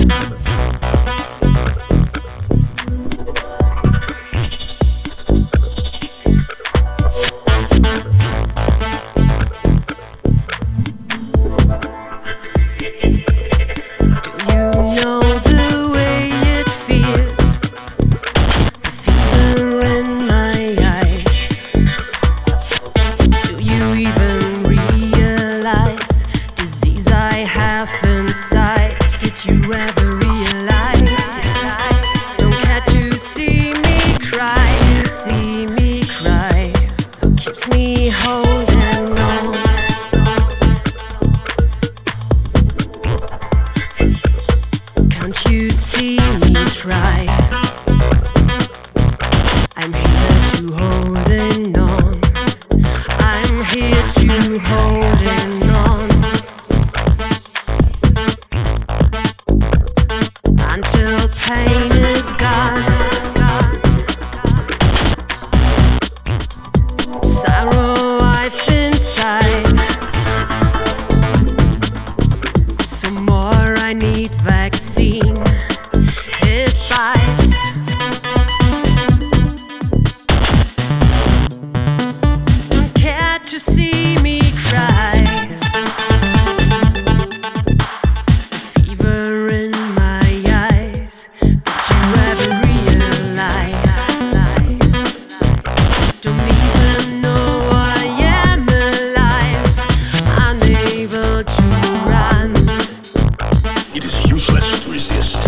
you ever realize? Don't care to see me cry, to see me cry. Who keeps me holding on? Can't you see me try? I'm here to holding on. I'm here to holding on. Until pain is gone, sorrow I've inside. Some more, I need vaccine. It bites. Don't care to see me cry. The fever in my eyes. Did you ever realize? Don't even know I am alive, unable to run. It is useless to resist.